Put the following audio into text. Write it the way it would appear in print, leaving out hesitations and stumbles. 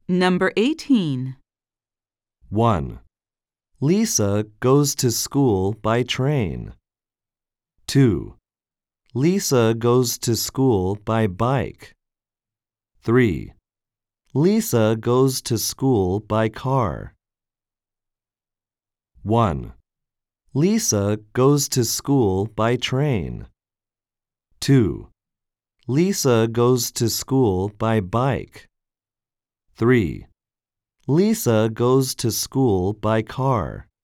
Number 18. 1. Lisa goes to school by train. 2. Lisa goes to school by bike. 3. Lisa goes to school by car. 1. Lisa goes to school by train. 2. Lisa goes to school by bike. 3. Lisa goes to school by car.